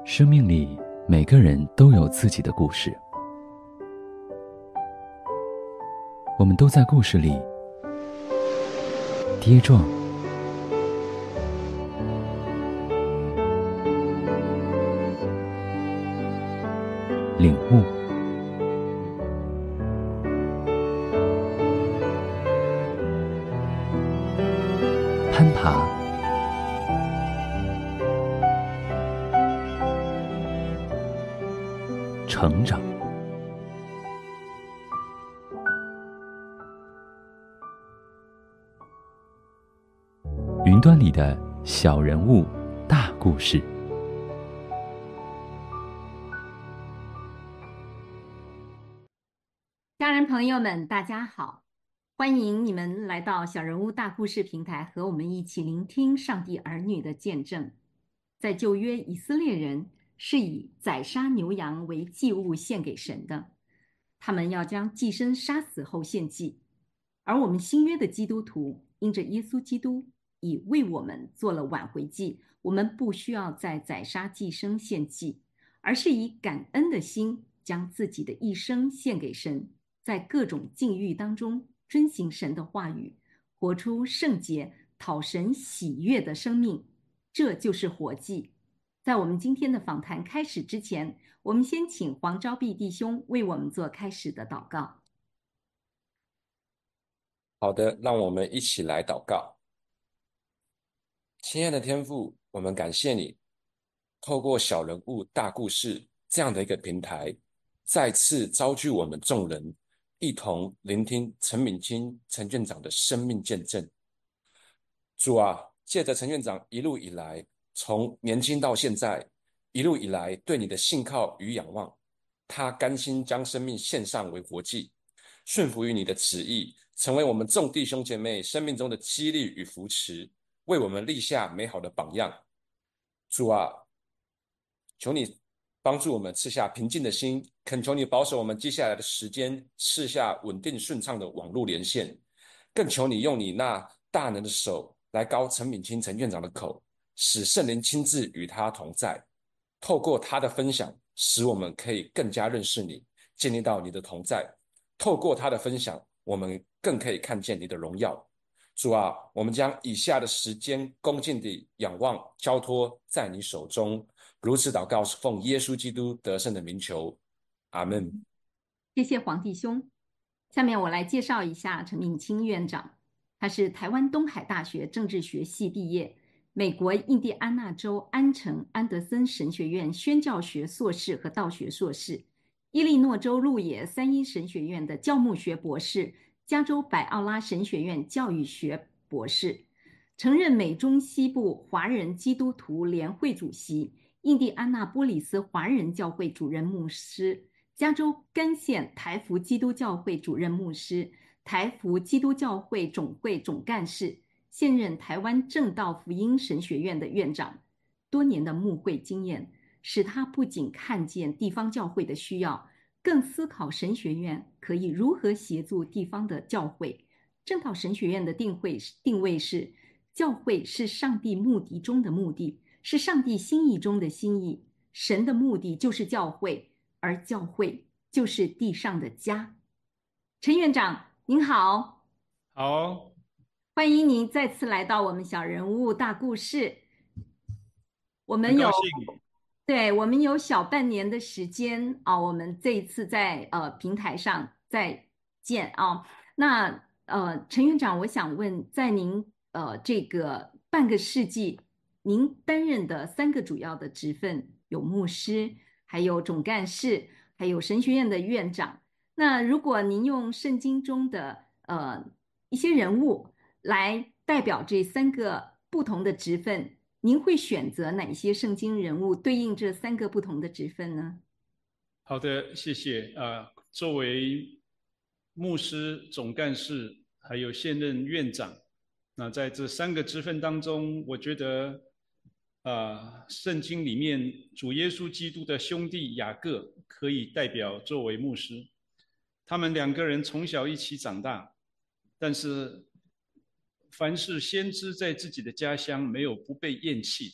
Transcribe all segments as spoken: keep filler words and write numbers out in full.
生命里每个人都有自己的故事，我们都在故事里跌撞、领悟、攀爬、成长。云端里的小人物，大故事。 家人朋友们，大家好，欢迎你们来到小人物大故事平台，和我们一起聆听上帝儿女的见证。在旧约，以色列人是以宰杀牛羊为祭物献给神的，他们要将祭牲杀死后献祭。而我们新约的基督徒，因着耶稣基督已为我们做了挽回祭，我们不需要再宰杀祭牲献祭，而是以感恩的心将自己的一生献给神，在各种境遇当中遵行神的话语，活出圣洁、讨神喜悦的生命，这就是活祭。在我们今天的访谈开始之前，我们先请黄昭碧弟兄为我们做开始的祷告。 好的，让我们一起来祷告。亲爱的天父，我们感谢你，透过小人物大故事这样的一个平台，再次召聚我们众人，一同聆听陈敏清陈院长的生命见证。主啊，借着陈院长一路以来，从年轻到现在，一路以来对你的信靠与仰望，他甘心将生命献上为活祭，顺服于你的旨意，成为我们众弟兄姐妹生命中的激励与扶持，为我们立下美好的榜样。主啊，求你帮助我们赐下平静的心，恳求你保守我们接下来的时间，赐下稳定顺畅的网络连线，更求你用你那大能的手来高陈敏清陈院长的口，使圣灵亲自与他同在，透过他的分享，使我们可以更加认识你，建立到你的同在。透过他的分享，我们更可以看见你的荣耀。主啊，我们将以下的时间恭敬地仰望交托在你手中，如此祷告是奉耶稣基督得胜的名求，阿们。 谢谢黄弟兄。下面我来介绍一下陈敏清院长，他是台湾东海大学政治学系毕业，美国印第安纳州安城安德森神学院宣教学硕士和道学硕士，伊利诺州路野三一神学院的教牧学博士，加州百奥拉神学院教育学博士，曾任美中西部华人基督徒联会主席，印第安纳波利斯华人教会主任牧师，加州甘县台福基督教会主任牧师，台福基督教会总会总干事，现任台湾正道福音神学院的院长。多年的牧会经验使他不仅看见地方教会的需要，更思考神学院可以如何协助地方的教会。正道神学院的定位定位是，教会是上帝目的中的目的，是上帝心意中的心意。神的目的就是教会，而教会就是地上的家。陈院长您好。 好， 欢迎您再次来到我们小人物大故事。我们有很高兴。 对，我们有小半年的时间啊，我们这一次在呃平台上再见啊。那呃，陈院长，我想问，在您呃这个半个世纪，您担任的三个主要的职分有牧师，还有总干事，还有神学院的院长。那如果您用圣经中的呃一些人物来代表这三个不同的职分，您会选择哪些圣经人物对应这三个不同的职分呢？ 好的，谢谢。呃，作为牧师、总干事，还有现任院长，那在这三个职分当中，我觉得，呃，圣经里面主耶稣基督的兄弟雅各可以代表作为牧师。他们两个人从小一起长大，但是凡是先知在自己的家乡没有不被厌弃的，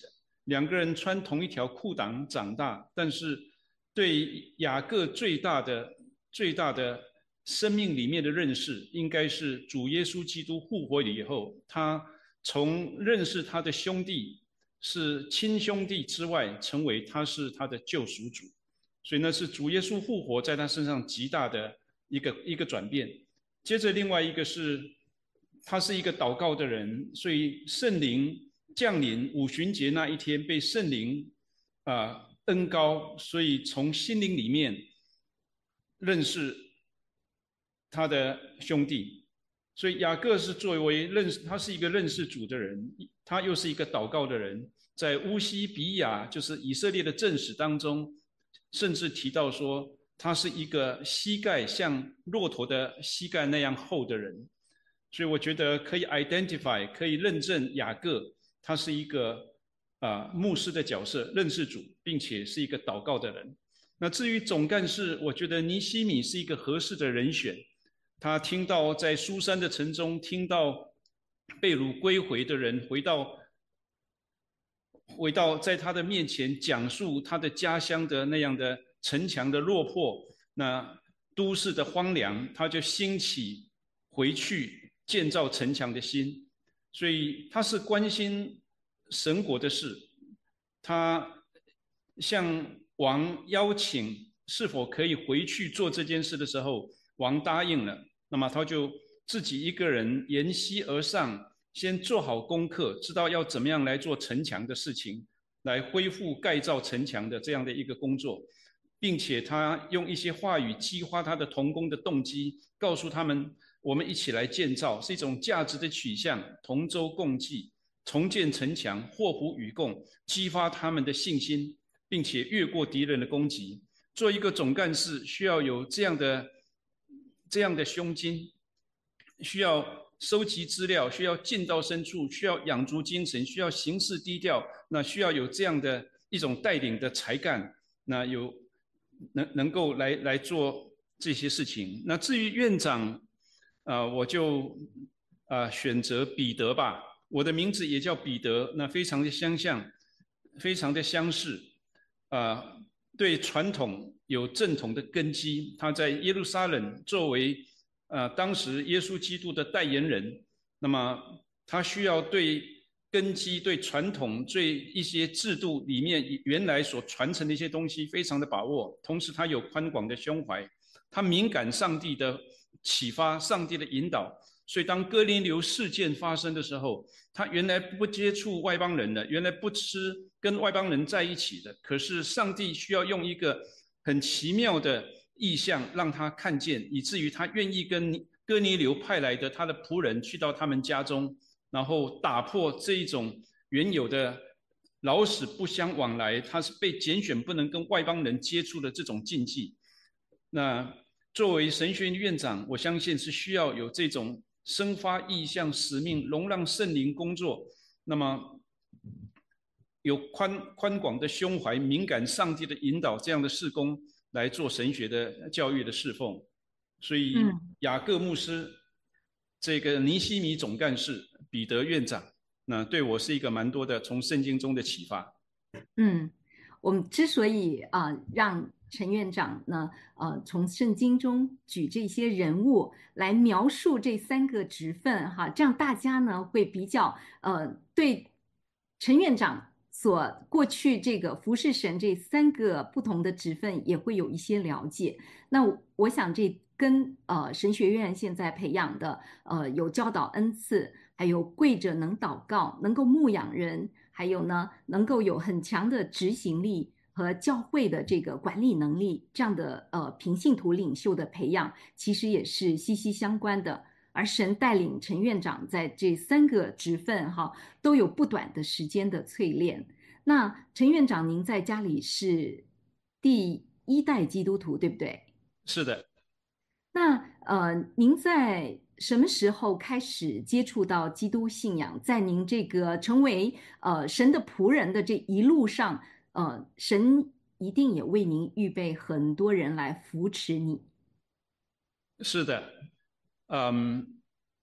两个人穿同一条裤裆长大，但是对雅各最大的最大的生命里面的认识，应该是主耶稣基督复活了以后，他从认识他的兄弟是亲兄弟之外，成为他是他的救赎主。所以那是主耶稣复活在他身上极大的一个一个转变。接着另外一个是，他是一个祷告的人，所以圣灵降临五旬节那一天被圣灵啊、呃、恩膏，所以从心灵里面认识他的兄弟。所以雅各是作为认识，他是一个认识主的人，他又是一个祷告的人。在乌西比亚，就是以色列的正史当中，甚至提到说他是一个膝盖像骆驼的膝盖那样厚的人。所以我觉得可以 identify， 可以认证雅各他是一个啊、呃、牧师的角色，认识主，并且是一个祷告的人。那至于总干事，我觉得尼希米是一个合适的人选。他听到在苏珊的城中听到被掳归回的人回到回到在他的面前讲述他的家乡的那样的城墙的落魄，那都市的荒凉，他就兴起回去建造城墙的心。所以他是关心神国的事，他向王邀请是否可以回去做这件事的时候，王答应了，那么他就自己一个人沿溪而上，先做好功课，知道要怎么样来做城墙的事情，来恢复盖造城墙的这样的一个工作，并且他用一些话语激发他的同工的动机，告诉他们我们一起来建造，是一种价值的取向，同舟共济，重建城墙，祸福与共，激发他们的信心，并且越过敌人的攻击。做一个总干事需要有这样的这样的胸襟，需要收集资料，需要进到深处，需要养足精神，需要行事低调，那需要有这样的一种带领的才干，那有能能够来来做这些事情。那至于院长，啊、呃，我就啊、呃、选择彼得吧。我的名字也叫彼得，那非常的相像，非常的相似，啊、呃，对传统有正统的根基。他在耶路撒冷作为呃当时耶稣基督的代言人，那么他需要对根基、对传统、对一些制度里面原来所传承的一些东西非常的把握，同时他有宽广的胸怀，他敏感上帝的启发、上帝的引导。所以当哥林流事件发生的时候，他原来不接触外邦人的，原来不吃跟外邦人在一起的，可是上帝需要用一个很奇妙的意象让他看见，以至于他愿意跟哥尼流派来的他的仆人去到他们家中，然后打破这一种原有的老死不相往来，他是被拣选不能跟外邦人接触的这种禁忌。那作为神学院院长，我相信是需要有这种生发意向使命，容让圣灵工作，那么有宽宽广的胸怀，敏感上帝的引导，这样的事工来做神学的教育的侍奉。所以雅各牧师、这个尼希米总干事、彼得院长，那对我是一个蛮多的从圣经中的启发。 嗯，我们之所以啊、呃、让陈院长呢，呃，从圣经中举这些人物来描述这三个职分哈，这样大家呢会比较呃对陈院长所过去这个服侍神这三个不同的职分也会有一些了解。那我想这跟呃神学院现在培养的呃有教导恩赐，还有跪着能祷告，能够牧养人，还有呢能够有很强的执行力和教会的这个管理能力，这样的呃平信徒领袖的培养，其实也是息息相关的。而神带领陈院长在这三个职分哈，都有不短的时间的淬炼。那陈院长，您在家里是第一代基督徒，对不对？ 是的。 那呃，您在什么时候开始接触到基督信仰？在您这个成为呃神的仆人的这一路上，呃，神一定也为您预备很多人来扶持你。 是的，嗯，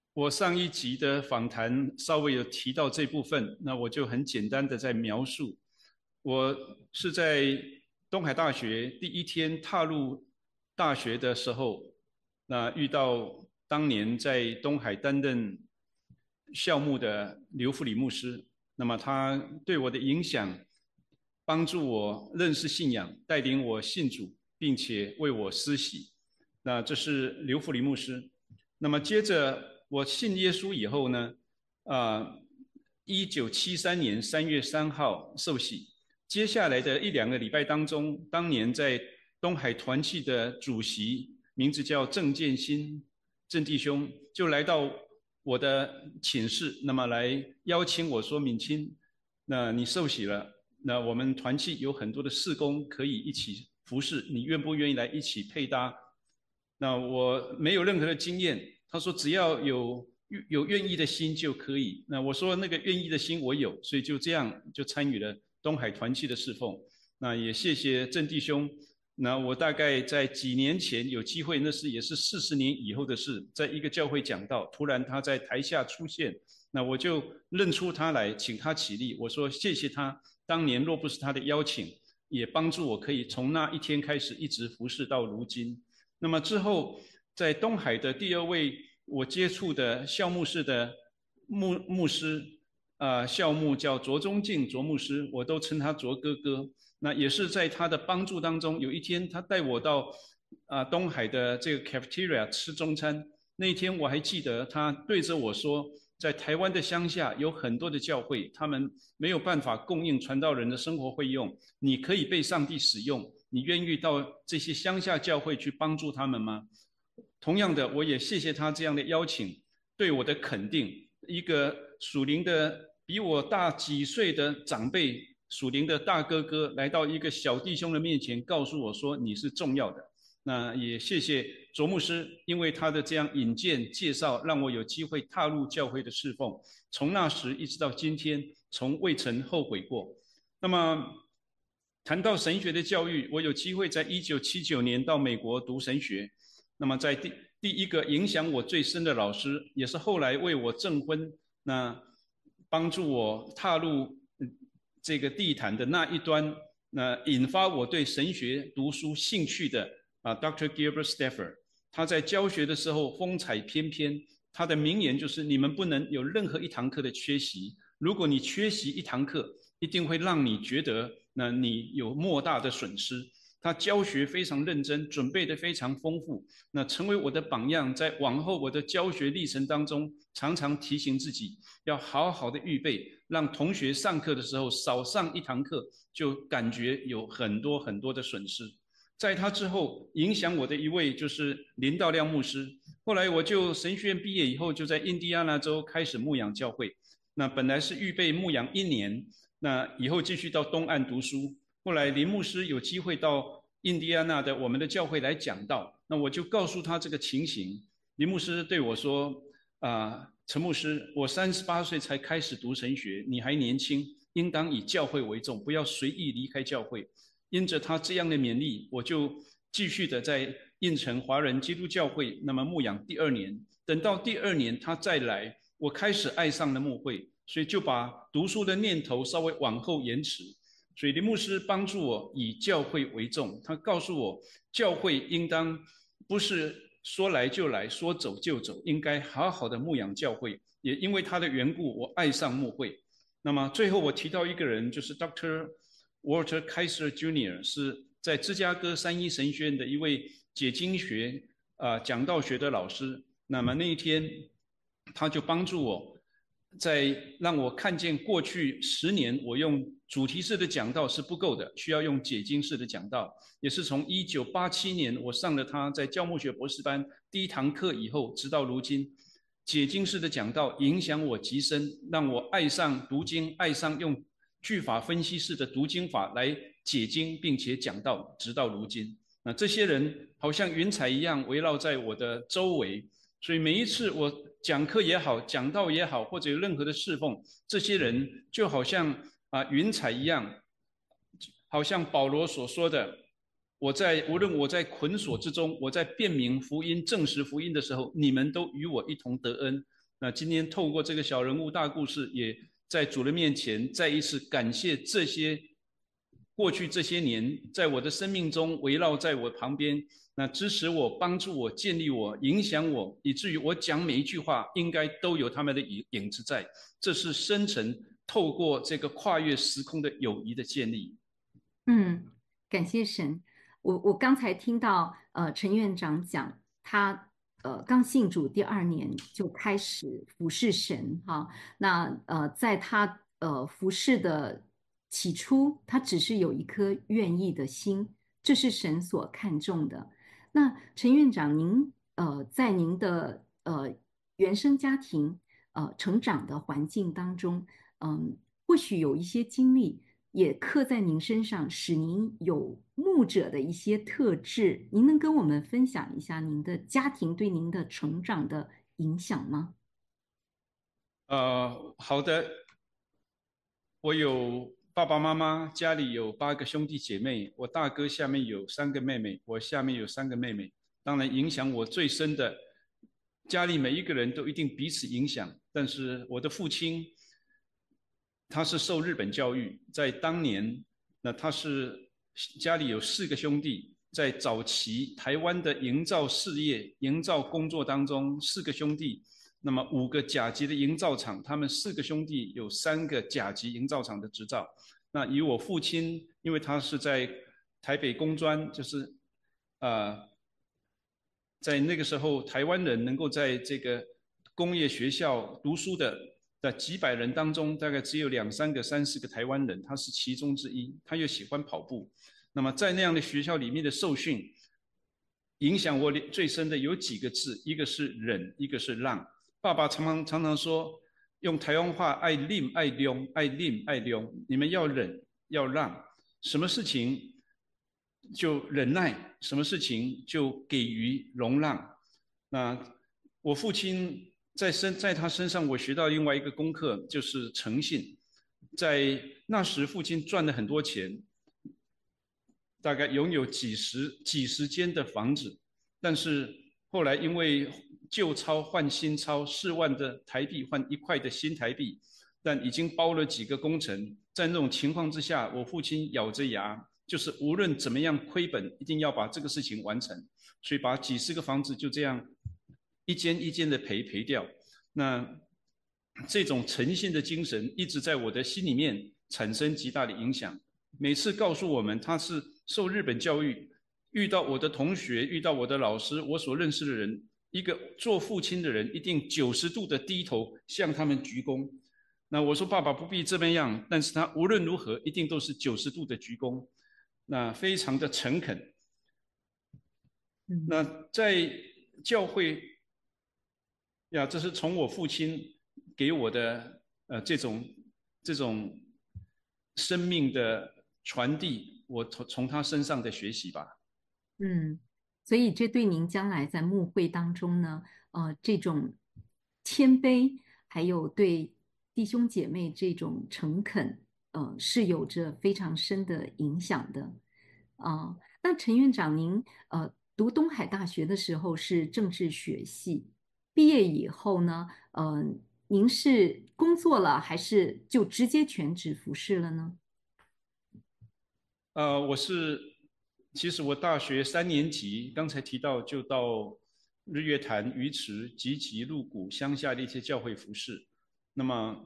我上一集的访谈稍微有提到这部分，那我就很简单的在描述。我是在东海大学第一天踏入大学的时候，那遇到当年在东海担任校牧的刘福礼牧师，那么他对我的影响，帮助我认识信仰，带领我信主，并且为我施洗。那这是刘福礼牧师。那么接着我信耶稣以后呢，啊，一九七三年三月三号受洗。接下来的一两个礼拜当中，当年在东海团契的主席，名字叫郑建新郑弟兄，就来到我的寝室，那么来邀请我说：敏清，那你受洗了，那我们团契有很多的事工可以一起服侍，你愿不愿意来一起配搭？那我没有任何的经验，他说只要有有愿意的心就可以。那我说那个愿意的心我有，所以就这样就参与了东海团契的侍奉。那也谢谢郑弟兄。那我大概在几年前有机会，那是也是四十年以后的事，在一个教会讲道，突然他在台下出现，那我就认出他来，请他起立。我说谢谢他，当年若不是他的邀请，也帮助我可以从那一天开始一直服侍到如今。那么之后在东海的第二位我接触的校牧室的牧牧师，呃，校牧叫卓中敬卓牧师，我都称他卓哥哥。那也是在他的帮助当中，有一天他带我到啊、呃、东海的这个 cafeteria 吃中餐。那一天我还记得他对着我说，在台湾的乡下有很多的教会，他们没有办法供应传道人的生活费用，你可以被上帝使用，你愿意到这些乡下教会去帮助他们吗？同样的，我也谢谢他这样的邀请，对我的肯定。一个属灵的比我大几岁的长辈，属灵的大哥哥来到一个小弟兄的面前，告诉我说你是重要的。那也谢谢卓牧师，因为他的这样引荐介绍，让我有机会踏入教会的侍奉。从那时一直到今天，从未曾后悔过。那么谈到神学的教育，我有机会在一九七九年到美国读神学。那么在第第一个影响我最深的老师，也是后来为我证婚，那帮助我踏入这个地毯的那一端，那引发我对神学读书兴趣的啊 ，Doctor Gilbert Stafford， 他在教学的时候风采翩翩，他的名言就是你们不能有任何一堂课的缺席，如果你缺席一堂课，一定会让你觉得那你有莫大的损失。他教学非常认真，准备得非常丰富，那成为我的榜样，在往后我的教学历程当中，常常提醒自己要好好的预备，让同学上课的时候少上一堂课，就感觉有很多很多的损失。在他之后，影响我的一位就是林道亮牧师。后来我就神学院毕业以后，就在印第安纳州开始牧养教会。那本来是预备牧养一年，那以后继续到东岸读书。后来林牧师有机会到印第安纳的我们的教会来讲道，那我就告诉他这个情形。林牧师对我说：啊，陈牧师，我三十八岁才开始读神学，你还年轻，应当以教会为重，不要随意离开教会。因着他这样的勉励，我就继续的在印城华人基督教会那么牧养第二年。等到第二年他再来，我开始爱上了牧会，所以就把读书的念头稍微往后延迟。所以林牧师帮助我以教会为重，他告诉我教会应当不是说来就来，说走就走，应该好好的牧养教会。也因为他的缘故，我爱上牧会。那么最后我提到一个人，就是 Doctor Walter Kaiser Junior 是在芝加哥三一神学院的一位解经学啊、呃、讲道学的老师。那么那一天他就帮助我，在让我看见过去十年我用主题式的讲道是不够的，需要用解经式的讲道。也是从一九八七年我上了他在教牧学博士班第一堂课以后，直到如今，解经式的讲道影响我极深，让我爱上读经，爱上用句法分析式的读经法来解经，并且讲道，直到如今。那这些人好像云彩一样围绕在我的周围，所以每一次我讲课也好，讲道也好，或者有任何的侍奉，这些人就好像啊云彩一样，好像保罗所说的，我在无论我在捆锁之中，我在辨明福音、证实福音的时候，你们都与我一同得恩。 那今天透过这个小人物大故事，也在主人面前再一次感谢这些过去这些年在我的生命中围绕在我旁边，那支持我、帮助我、建立我、影响我，以至于我讲每一句话应该都有他们的影子在。这是深层透过这个跨越时空的友谊的建立。 嗯，感谢神。我我刚才听到呃陈院长讲，他呃刚信主第二年就开始服侍神哈。那呃在他呃服侍的起初，他只是有一颗愿意的心，这是神所看重的。那陈院长，您呃在您的呃原生家庭呃成长的环境当中，嗯、或许有一些经历。也刻在您身上，使您有牧者的一些特质。您能跟我们分享一下您的家庭对您的成长的影响吗？ 呃，好的。我有爸爸妈妈，家里有八个兄弟姐妹，我大哥下面有三个妹妹，我下面有三个妹妹。当然，影响我最深的，家里每一个人都一定彼此影响。但是我的父亲，他是受日本教育，在当年，那他是家里有四个兄弟，在早期台湾的营造事业、营造工作当中，四个兄弟。那么五个甲级的营造厂，他们四个兄弟有三个甲级营造厂的执照。那以我父亲，因为他是在台北工专，就是呃，在那个时候台湾人能够在这个工业学校读书的的几百人当中，大概只有两三个、三四个台湾人，他是其中之一。他又喜欢跑步，那么在那样的学校里面的受训，影响我最深的有几个字，一个是忍，一个是让。爸爸常常常常说，用台湾话爱忍爱量，爱忍爱量，你们要忍要让，什么事情就忍耐，什么事情就给予容让。那我父亲在身在他身上，我学到另外一个功课，就是诚信。在那时，父亲赚了很多钱，大概拥有几十几十间的房子，但是后来因为旧钞换新钞，四万的台币换一块的新台币，但已经包了几个工程。在那种情况之下，我父亲咬着牙，就是无论怎么样亏本，一定要把这个事情完成，所以把几十个房子就这样一间一间的赔赔掉。那这种诚信的精神一直在我的心里面产生极大的影响。每次告诉我们他是受日本教育，遇到我的同学，遇到我的老师，我所认识的人，一个做父亲的人一定九十度的低头向他们鞠躬。那我说爸爸不必这么样，但是他无论如何一定都是九十度的鞠躬，那非常的诚恳。那在教会呀，这是从我父亲给我的呃这种这种生命的传递，我从从他身上的学习吧。 嗯，所以这对您将来在牧会当中呢，呃，这种谦卑，还有对弟兄姐妹这种诚恳，呃，是有着非常深的影响的。啊、那陈院长，您呃读东海大学的时候是政治学系，毕业以后呢，呃，您是工作了，还是就直接全职服侍了呢？ 呃，我是，其实我大学三年级，刚才提到就到日月潭、鱼池、集集、鹿谷乡下的一些教会服侍。那么，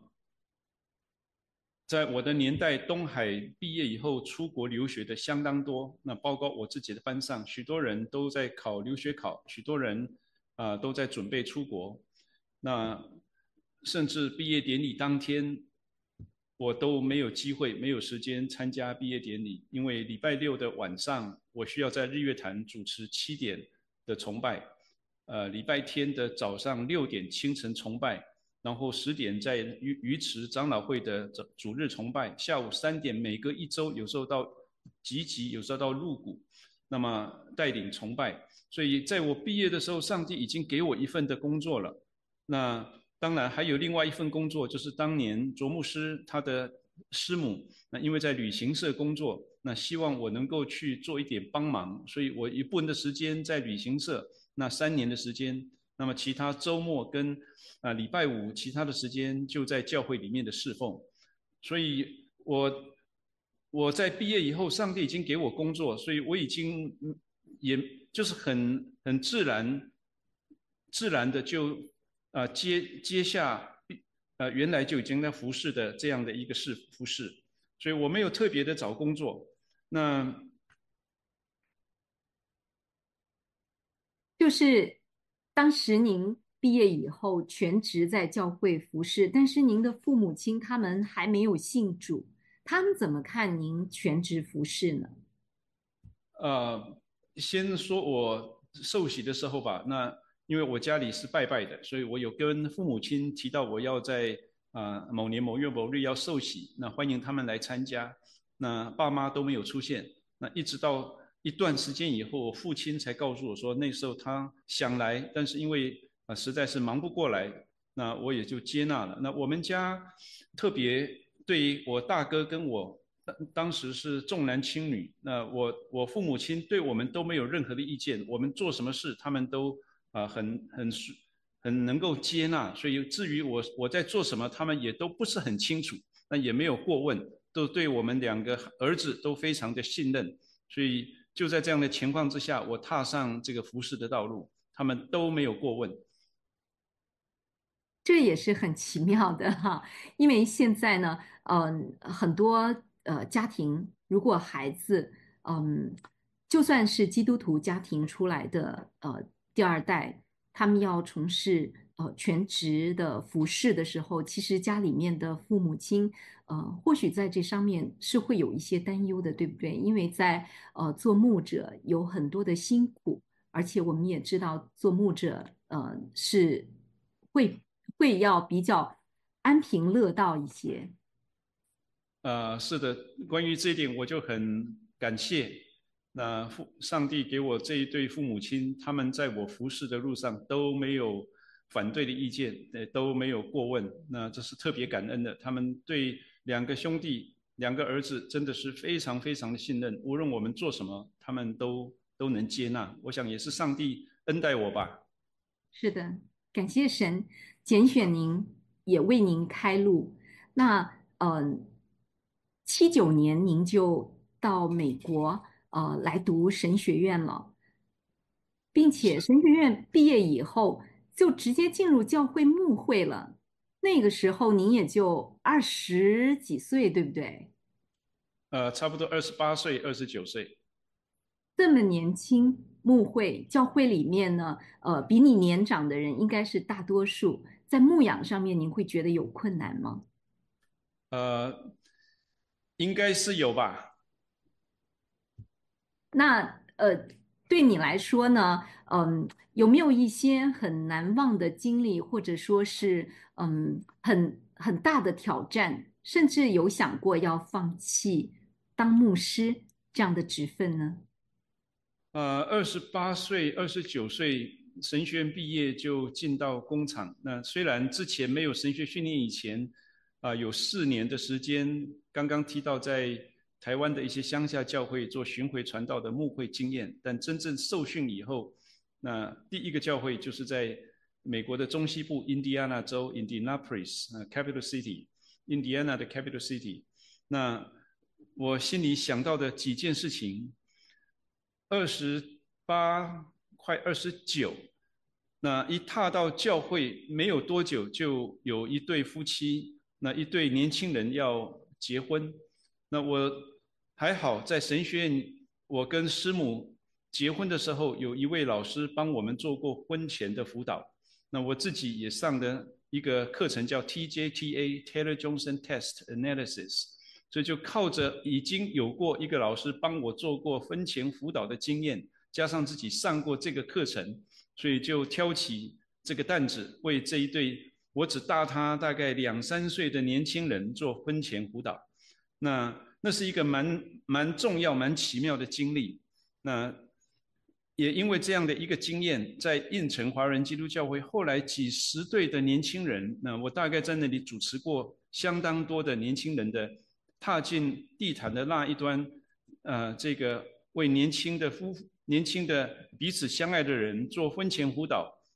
在我的年代，东海毕业以后出国留学的相当多。那包括我自己的班上，许多人都在考留学考，许多人啊、呃、都在准备出国。那甚至毕业典礼当天，我都没有机会、没有时间参加毕业典礼，因为礼拜六的晚上我需要在日月潭主持七点的崇拜，呃，礼拜天的早上六点清晨崇拜。然后十点在鱼鱼池长老会的主日崇拜，下午三点每隔一周，有时候到集集，有时候到鹿谷，那么带领崇拜。所以在我毕业的时候，上帝已经给我一份的工作了。那当然还有另外一份工作，就是当年卓牧师他的师母，那因为在旅行社工作，那希望我能够去做一点帮忙，所以我一部分的时间在旅行社，那三年的时间那么其他周末跟啊、呃、礼拜五其他的时间就在教会里面的侍奉。所以我我在毕业以后，上帝已经给我工作，所以我已经也就是很很自然自然的就啊、呃、接接下呃原来就已经在服侍的这样的一个事服侍，所以我没有特别的找工作。那就是当时您毕业以后全职在教会服侍，但是您的父母亲他们还没有信主，他们怎么看您全职服侍呢？ 呃，先说我受洗的时候吧，那因为我家里是拜拜的，所以我有跟父母亲提到我要在啊、呃、某年某月某日要受洗，那欢迎他们来参加。那爸妈都没有出现，那一直到一段时间以后，我父亲才告诉我说，那时候他想来，但是因为啊、呃、实在是忙不过来，那我也就接纳了。那我们家特别对我大哥跟我。当当时是重男轻女，那我我父母亲对我们都没有任何的意见，我们做什么事他们都啊、呃、很很很能够接纳，所以至于我我在做什么，他们也都不是很清楚，那也没有过问，都对我们两个儿子都非常的信任，所以就在这样的情况之下，我踏上这个服侍的道路，他们都没有过问。 这也是很奇妙的哈，因为现在呢，嗯、很多呃家庭，如果孩子，嗯，就算是基督徒家庭出来的呃第二代，他们要从事呃全职的服侍的时候，其实家里面的父母亲，呃，或许在这上面是会有一些担忧的，对不对？因为在呃做牧者有很多的辛苦，而且我们也知道做牧者，呃，是会会要比较安贫乐道一些。 呃，是的，关于这一点我就很感谢。那父上帝给我这一对父母亲，他们在我服侍的路上都没有反对的意见，呃，都没有过问。那这是特别感恩的。他们对两个兄弟、两个儿子真的是非常非常的信任，无论我们做什么，他们都都能接纳。我想也是上帝恩待我吧。 是的，感谢神拣选您，也为您开路。那呃，七九年您就到美国呃来读神学院了，并且神学院毕业以后就直接进入教会牧会了。那个时候您也就二十几岁，对不对？ 呃，差不多二十八岁、二十九岁。 这么年轻，牧会教会里面呢，呃，比你年长的人应该是大多数。在牧养上面，您会觉得有困难吗？ 呃，应该是有吧。 那呃，对你来说呢，嗯，有没有一些很难忘的经历，或者说是嗯很很大的挑战，甚至有想过要放弃当牧师这样的职分呢？ 呃，二十八岁、二十九岁神学院毕业就进到工厂。那虽然之前没有神学训练，以前啊、呃有四年的时间，刚刚提到在台湾的一些乡下教会做巡回传道的牧会经验，但真正受训以后，那第一个教会就是在美国的中西部印第安纳州 Indianapolis 呃 Capital City，印第安纳的 Capital City。那我心里想到的几件事情。二十八快二十九，那一踏到教会没有多久，就有一对夫妻，那一对年轻人要结婚。那我还好，在神学院，我跟师母结婚的时候，有一位老师帮我们做过婚前的辅导。那我自己也上的一个课程叫 T J T A Taylor Johnson Test Analysis。所以就靠着已经有过一个老师帮我做过婚前辅导的经验，加上自己上过这个课程，所以就挑起这个担子，为这一对我只大他大概两三岁的年轻人做婚前辅导。那那是一个蛮蛮重要、蛮奇妙的经历。那也因为这样的一个经验，在印城华人基督教会，后来几十对的年轻人，那我大概在那里主持过相当多的年轻人的踏进地毯的那一端，呃，这个为年轻的夫年轻的彼此相爱的人做婚前辅导，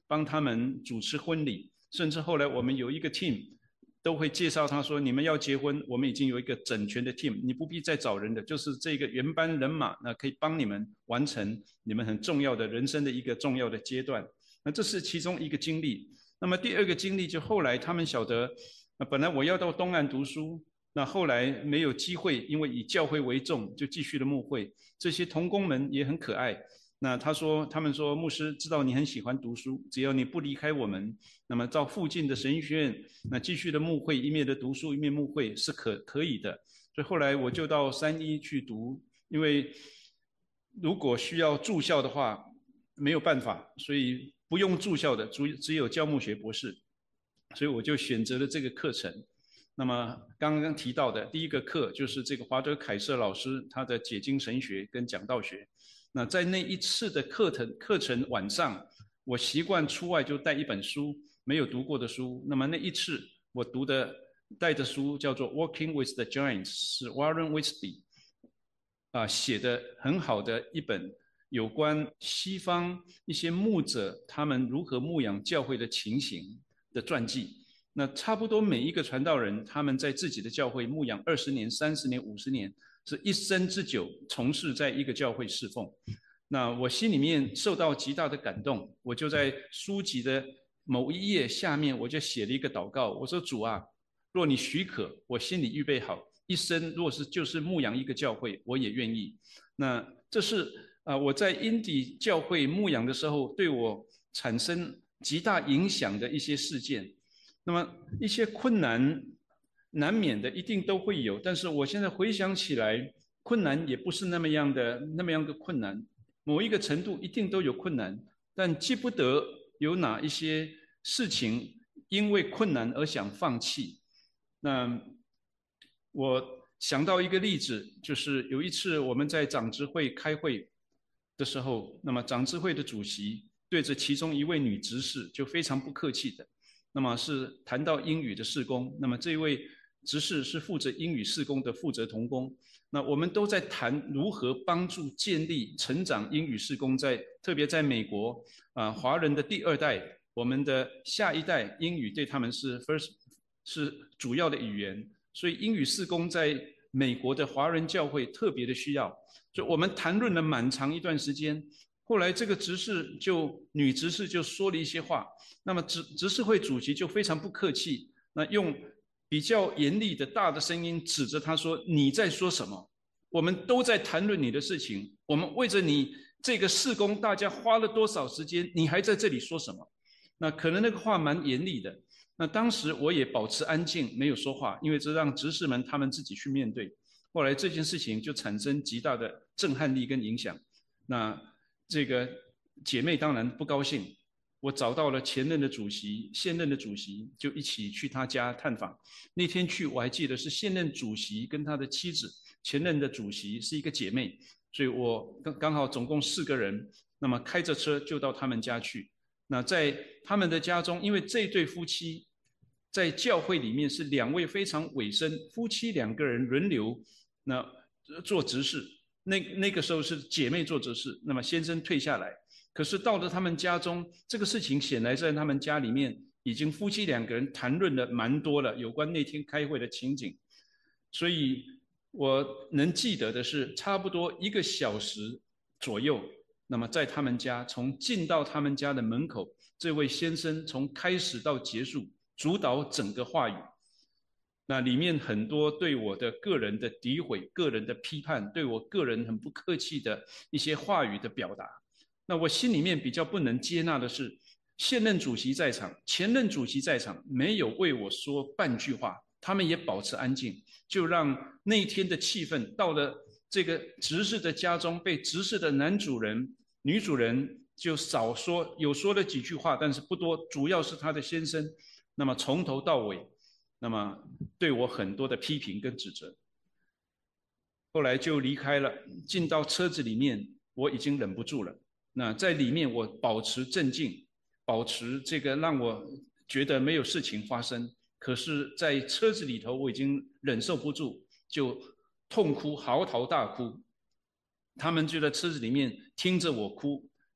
帮他们主持婚礼，甚至后来我们有一个 team 都会介绍他说，你们要结婚，我们已经有一个整全的 team， 你不必再找人的，就是这个原班人马，那可以帮你们完成你们很重要的人生的一个重要的阶段。那这是其中一个经历。那么第二个经历就后来他们晓得，那本来我要到东岸读书，那后来没有机会，因为以教会为重，就继续了牧会。这些同工们也很可爱。那他说，他们说，牧师知道你很喜欢读书，只要你不离开我们，那么到附近的神学院，那继续的牧会，一面的读书，一面牧会是可可以的。所以后来我就到三一去读，因为如果需要住校的话，没有办法，所以不用住校的，只只有教牧学博士，所以我就选择了这个课程。那么刚刚提到的第一个课就是这个华德凯瑟老师他的解经神学跟讲道学。那在那一次的课程课程晚上，我习惯出外就带一本书，没有读过的书。那么那一次我读的带的书叫做《Walking with the Giants》，是 Warren Wiersbe 啊写的很好的一本有关西方一些牧者他们如何牧养教会的情形的传记。那差不多每一个传道人，他们在自己的教会牧养二十年、三十年、五十年，是一生之久从事在一个教会侍奉。那我心里面受到极大的感动，我就在书籍的某一页下面，我就写了一个祷告，我说主啊，若你许可，我心里预备好，一生若是就是牧养一个教会，我也愿意。那这是啊、呃、我在因地教会牧养的时候，对我产生极大影响的一些事件。那么一些困难难免的一定都会有，但是我现在回想起来，困难也不是那么样的那么样的困难，某一个程度一定都有困难，但记不得有哪一些事情因为困难而想放弃。那我想到一个例子，就是有一次我们在长执会开会的时候，那么长执会的主席对着其中一位女执事就非常不客气的，那么是谈到英语的事工，那么这位执事是负责英语事工的负责同工，那我们都在谈如何帮助建立成长英语事工，在特别在美国啊，华人的第二代，我们的下一代英语对他们是 first 是主要的语言，所以英语事工在美国的华人教会特别的需要，所以我们谈论了蛮长一段时间。后来这个执事就女执事就说了一些话，那么执执事会主席就非常不客气，那用比较严厉的大的声音指着他说，你在说什么？我们都在谈论你的事情，我们为着你这个事工大家花了多少时间，你还在这里说什么？那可能那个话蛮严厉的，那当时我也保持安静没有说话，因为这让执事们他们自己去面对。后来这件事情就产生极大的震撼力跟影响，那这个姐妹当然不高兴，我找到了前任的主席、现任的主席，就一起去他家探访。那天去我还记得是现任主席跟他的妻子，前任的主席是一个姐妹，所以我刚刚好总共四个人，那么开着车就到他们家去。那在他们的家中，因为这对夫妻在教会里面是两位非常委身夫妻，两个人轮流那做执事。那那个时候是姐妹做执事，那么先生退下来，可是到了他们家中，这个事情显然在他们家里面已经夫妻两个人谈论了蛮多了，有关那天开会的情景。所以我能记得的是，差不多一个小时左右，那么在他们家，从进到他们家的门口，这位先生从开始到结束主导整个话语。那里面很多对我的个人的诋毁、个人的批判，对我个人很不客气的一些话语的表达。那我心里面比较不能接纳的是，现任主席在场，前任主席在场，没有为我说半句话，他们也保持安静，就让那天的气氛到了这个执事的家中，被执事的男主人、女主人就少说，有说了几句话，但是不多，主要是他的先生，那么从头到尾，那么对我很多的批评跟指责。后来就离开了，进到车子里面，我已经忍不住了。那在里面我保持镇静，保持这个让我觉得没有事情发生。可是在车子里头我已经忍受不住，就痛哭，嚎啕大哭。他们就在车子里面听着我哭，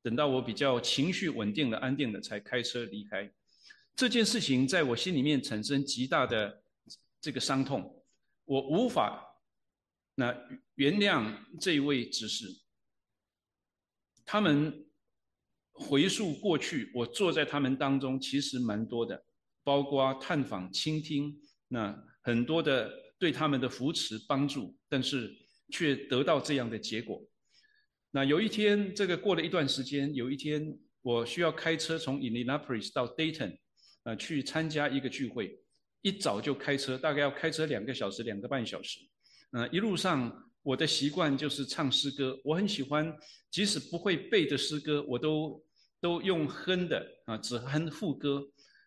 等到我比较情绪稳定了、安定了，才开车离开。这件事情在我心里面产生极大的这个伤痛，我无法那原谅这一位执事。他们回溯过去，我坐在他们当中其实蛮多的，包括探访、倾听，那很多的对他们的扶持帮助，但是却得到这样的结果。那有一天，这个过了一段时间，有一天我需要开车从 Indianapolis 到 Dayton， 呃，去参加一个聚会，一早就开车，大概要开车两个小时、两个半小时。呃，一路上我的习惯就是唱诗歌，我很喜欢，即使不会背的诗歌，我都都用哼的啊，只哼副歌。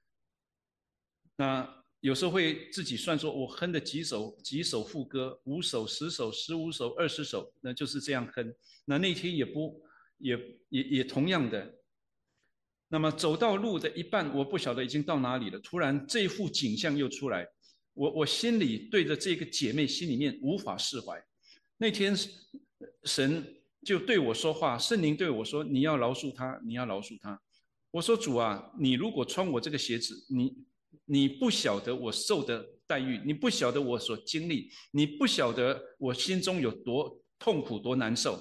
那有时候会自己算说，我哼的几首几首副歌，五首、十首、十五首、二十首，那就是这样哼。那那天也不也也也同样的。那么走到路的一半，我不晓得已经到哪里了，突然这一幅景象又出来，我我心里对着这个姐妹心里面无法释怀。那天神就对我说话，圣灵对我说：“你要饶恕他，你要饶恕他。”我说：“主啊，你如果穿我这个鞋子，你你不晓得我受的待遇，你不晓得我所经历，你不晓得我心中有多痛苦、多难受。”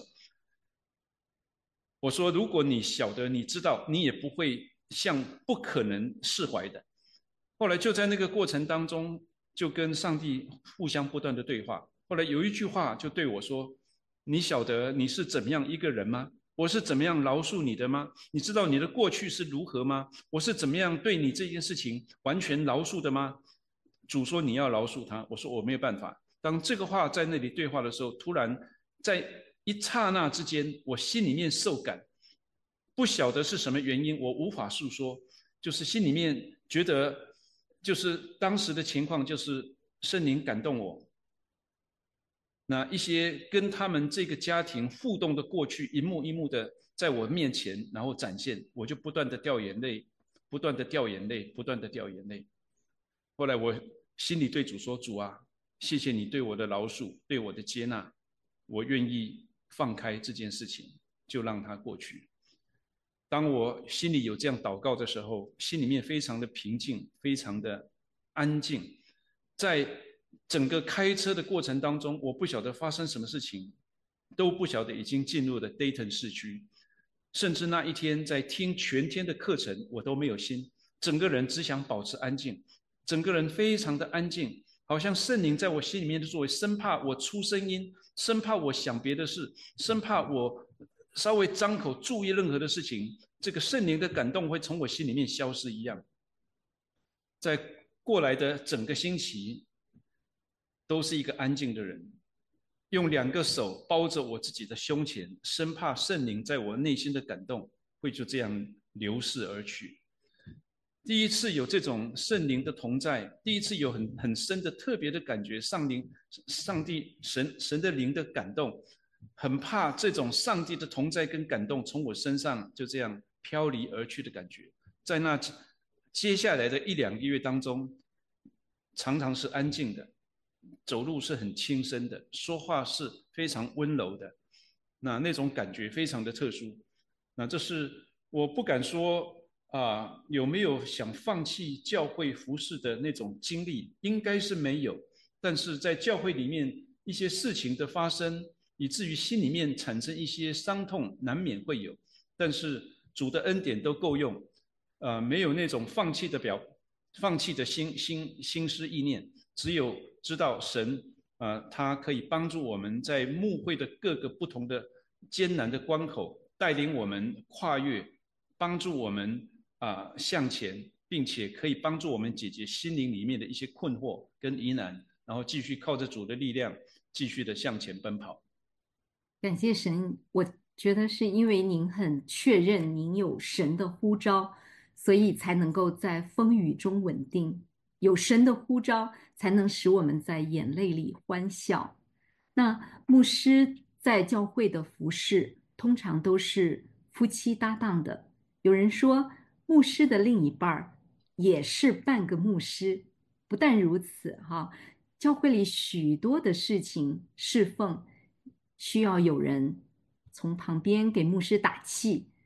我说：“如果你晓得，你知道，你也不会像不可能释怀的。”后来就在那个过程当中，就跟上帝互相不断的对话。后来有一句话就对我说：“你晓得你是怎么样一个人吗？我是怎么样饶恕你的吗？你知道你的过去是如何吗？我是怎么样对你这件事情完全饶恕的吗？”主说：“你要饶恕他。”我说：“我没有办法。”当这个话在那里对话的时候，突然在一刹那之间，我心里面受感，不晓得是什么原因，我无法诉说，就是心里面觉得，就是当时的情况，就是圣灵感动我。那一些跟他们这个家庭互动的过去，一幕一幕的在我面前，然后展现，我就不断的掉眼泪，不断的掉眼泪，不断的掉眼泪。后来我心里对主说：“主啊，谢谢你对我的饶恕，对我的接纳，我愿意放开这件事情，就让它过去。”当我心里有这样祷告的时候，心里面非常的平静，非常的安静。在整个开车的过程当中，我不晓得发生什么事情，都不晓得已经进入了 Dayton 市区，甚至那一天在听全天的课程，我都没有心，整个人只想保持安静，整个人非常的安静，好像圣灵在我心里面的作为，生怕我出声音，生怕我想别的事，生怕我稍微张口注意任何的事情，这个圣灵的感动会从我心里面消失一样。在过来的整个星期，都是一个安静的人，用两个手包着我自己的胸前，生怕圣灵在我内心的感动会就这样流逝而去。第一次有这种圣灵的同在，第一次有很很深的特别的感觉，上灵、上帝、神、神的灵的感动，很怕这种上帝的同在跟感动从我身上就这样飘离而去的感觉。在那接下来的一两个月当中，常常是安静的，走路是很轻声的，说话是非常温柔的，那那种感觉非常的特殊。那这是我不敢说啊，有没有想放弃教会服事的那种经历，应该是没有。但是在教会里面一些事情的发生，以至于心里面产生一些伤痛，难免会有。但是主的恩典都够用，呃，没有那种放弃的表，放弃的心心心思意念，只有知道神，呃，他可以帮助我们在牧会的各个不同的艰难的关口，带领我们跨越，帮助我们啊、呃、向前，并且可以帮助我们解决心灵里面的一些困惑跟疑难，然后继续靠着主的力量，继续的向前奔跑。 感谢神，我觉得是因为您很确认您有神的呼召，所以才能够在风雨中稳定。有神的呼召，才能使我们在眼泪里欢笑。那牧师在教会的服事，通常都是夫妻搭档的。有人说，牧师的另一半也是半个牧师。不但如此，哈，教会里许多的事情侍奉，需要有人从旁边给牧师打气，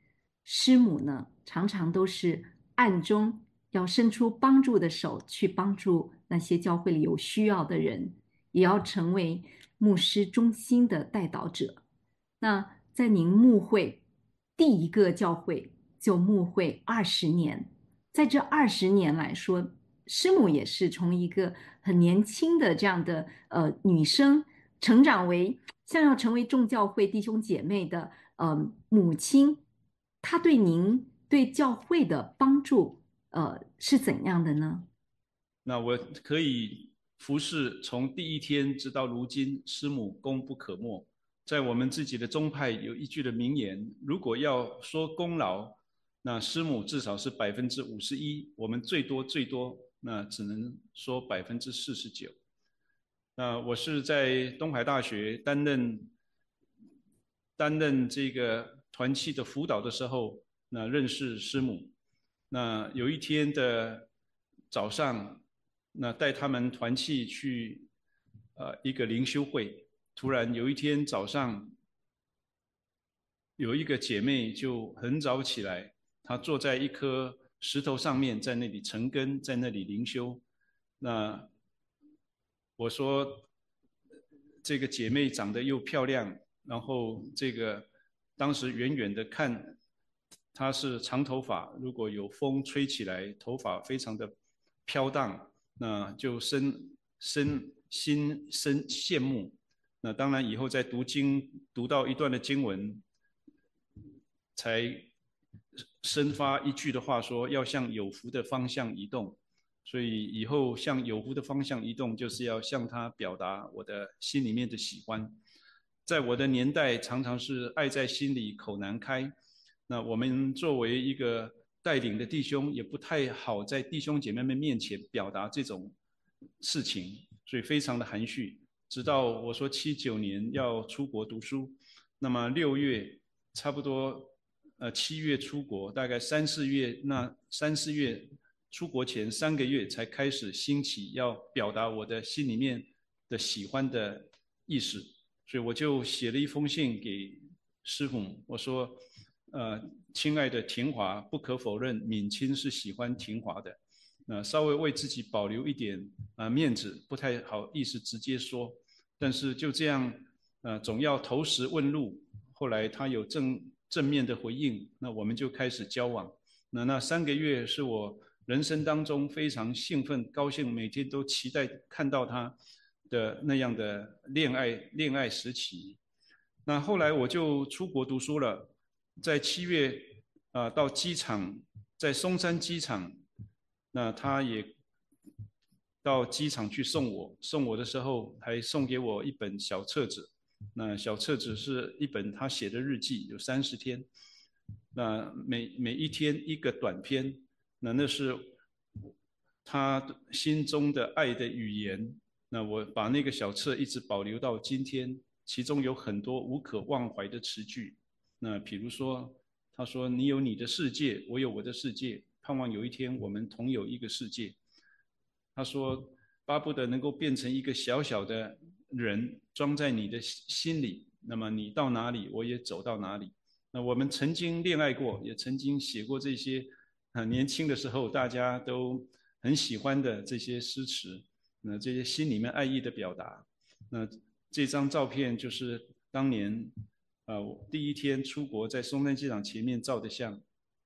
师母呢，常常都是暗中要伸出帮助的手，去帮助那些教会里有需要的人，也要成为牧师中心的带导者。那在您牧会第一个教会就牧会二十年，在这二十年来说，师母也是从一个很年轻的这样的呃女生，成长为像要成为众教会弟兄姐妹的呃母亲，她对您对教会的帮助呃是怎样的呢？ 那我可以服侍从第一天直到如今，师母功不可没。在我们自己的宗派有一句的名言，如果要说功劳，那师母至少是百分之五十一，我们最多最多那只能说百分之四十九。那我是在东海大学担任担任这个团契的辅导的时候，那认识师母。那有一天的早上，那带他们团契去呃一个灵修会，突然有一天早上，有一个姐妹就很早起来，她坐在一颗石头上面，在那里晨更，在那里灵修。那我说，这个姐妹长得又漂亮，然后这个当时远远的看，她是长头发，如果有风吹起来，头发非常的飘荡，那就深深心生羡慕。那当然以后在读经读到一段的经文，才生发一句的话说，要向有福的方向移动。所以以后向有福的方向移动，就是要向他表达我的心里面的喜欢。在我的年代，常常是爱在心里，口难开。那我们作为一个带领的弟兄，也不太好在弟兄姐妹们面前表达这种事情，所以非常的含蓄。直到我说七九年要出国读书，那么六月差不多呃七月出国，大概三四月那三四月出国前三个月才开始兴起要表达我的心里面的喜欢的意识，所以我就写了一封信给师父，我说呃亲爱的廷华，不可否认敏清是喜欢廷华的，呃稍微为自己保留一点啊、呃、面子，不太好意思直接说，但是就这样呃总要投石问路，后来他有正正面的回应，那我们就开始交往。那那三个月是我人生当中非常兴奋、高兴，每天都期待看到他的那样的恋爱恋爱时期。那后来我就出国读书了，在七月啊、呃、到机场，在松山机场，那他也到机场去送我，送我的时候还送给我一本小册子。那小册子是一本他写的日记，有三十天。那每每一天一个短篇，那那是他心中的爱的语言。那我把那个小册一直保留到今天，其中有很多无可忘怀的词句。那比如说，他说：“你有你的世界，我有我的世界，盼望有一天我们同有一个世界。”他说：“巴不得能够变成一个小小的人，装在你的心里，那么你到哪里，我也走到哪里。”那我们曾经恋爱过，也曾经写过这些，很、呃、年轻的时候大家都很喜欢的这些诗词，那这些心里面爱意的表达。那这张照片就是当年，呃，我第一天出国在松山机场前面照的相。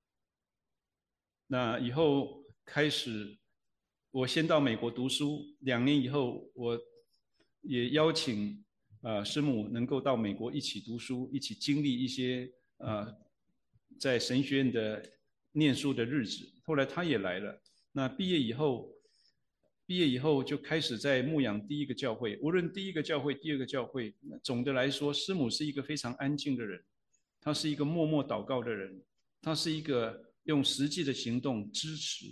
那以后开始，我先到美国读书，两年以后，我也邀请呃师母能够到美国一起读书，一起经历一些。呃，在神学院的念书的日子，后来他也来了。那毕业以后，毕业以后就开始在牧养第一个教会。无论第一个教会、第二个教会，总的来说，师母是一个非常安静的人，他是一个默默祷告的人，他是一个用实际的行动支持，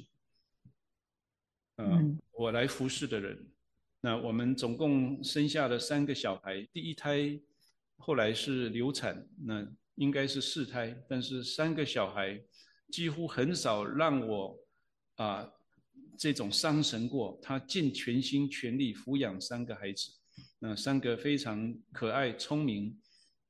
呃，我来服侍的人。那我们总共生下了三个小孩，第一胎后来是流产，那应该是四胎，但是三个小孩几乎很少让我啊、呃、这种伤神过。他尽全心全力抚养三个孩子，那三个非常可爱、聪明，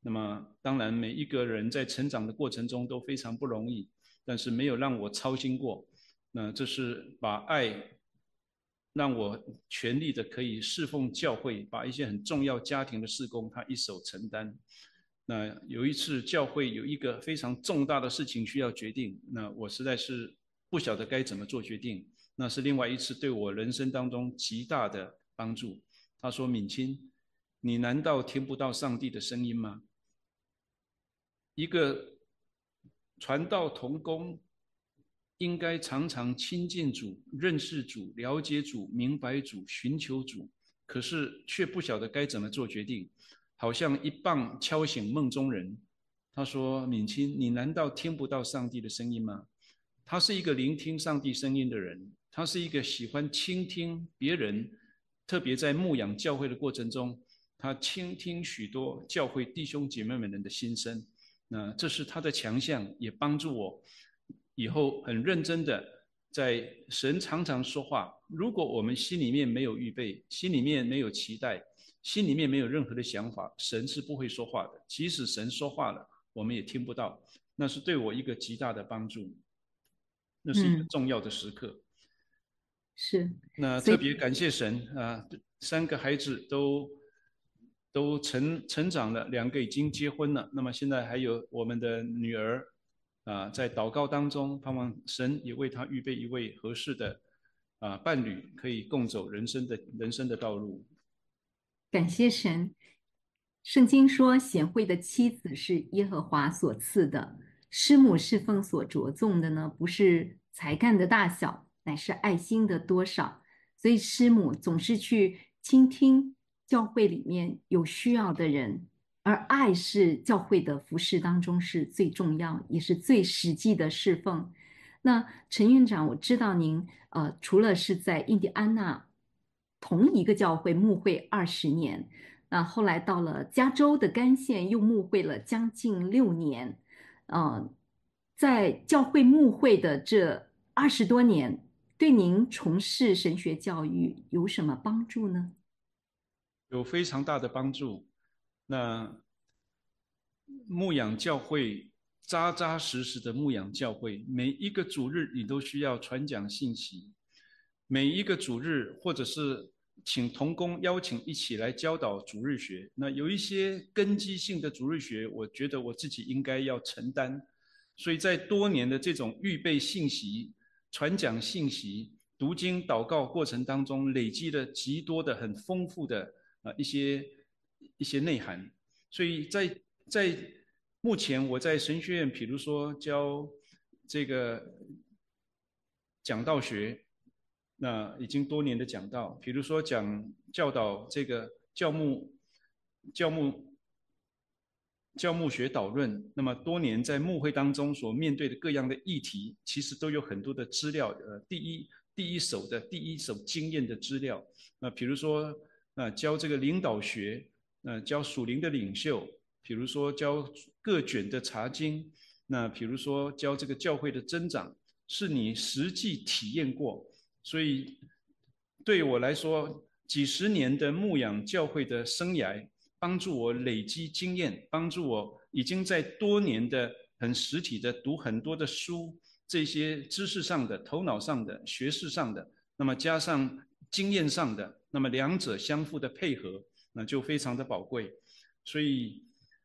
那么当然每一个人在成长的过程中都非常不容易，但是没有让我操心过。那这是把爱让我全力的可以侍奉教会，把一些很重要家庭的事工他一手承担。那有一次教会有一个非常重大的事情需要决定，那我实在是不晓得该怎么做决定，那是另外一次对我人生当中极大的帮助。他说：敏清，你难道听不到上帝的声音吗？一个传道同工应该常常亲近主、认识主、了解主、明白主、寻求主，可是却不晓得该怎么做决定，好像一棒敲醒梦中人。他说：敏清，你难道听不到上帝的声音吗？他是一个聆听上帝声音的人，他是一个喜欢倾听别人，特别在牧养教会的过程中，他倾听许多教会弟兄姐妹们的心声。那这是他的强项，也帮助我以后很认真的在神常常说话。如果我们心里面没有预备，心里面没有期待，心里面没有任何的想法，神是不会说话的。即使神说话了，我们也听不到。那是对我一个极大的帮助，那是一个重要的时刻。嗯、 是， 那特别感谢神啊，三个孩子都都成成长了，两个已经结婚了，那么现在还有我们的女儿啊，在祷告当中，盼望神也为她预备一位合适的啊伴侣，可以共走人生的人生的道路。 感谢神，圣经说，贤惠的妻子是耶和华所赐的，师母侍奉所着重的呢，不是才干的大小，乃是爱心的多少。所以师母总是去倾听教会里面有需要的人，而爱是教会的服事当中是最重要，也是最实际的侍奉。那陈院长，我知道您呃，除了是在印第安纳同一个教会牧会二十年，那后来到了加州的干县又牧会了将近六年，呃，在教会牧会的这二十多年，对您从事神学教育有什么帮助呢？ 有非常大的帮助。那牧养教会，扎扎实实的牧养教会，每一个主日你都需要传讲信息，每一个主日或者是请同工邀请一起来教导主日学。那有一些根基性的主日学，我觉得我自己应该要承担。所以在多年的这种预备信息、传讲信息、读经祷告过程当中，累积了极多的很丰富的呃一些一些内涵。所以在在目前我在神学院，比如说教这个讲道学，那已经多年的讲道，比如说讲教导这个教牧教牧教牧学导论，那么多年在牧会当中所面对的各样的议题，其实都有很多的资料，呃，第一第一手的第一手经验的资料。那比如说，呃，教这个领导学，呃，教属灵的领袖，比如说教各卷的查经，那比如说教这个教会的增长，是你实际体验过，所以对我来说，几十年的牧养教会的生涯，帮助我累积经验，帮助我已经在多年的很实体的读很多的书，这些知识上的、头脑上的、学识上的，那么加上经验上的，那么两者相互的配合，那就非常的宝贵。所以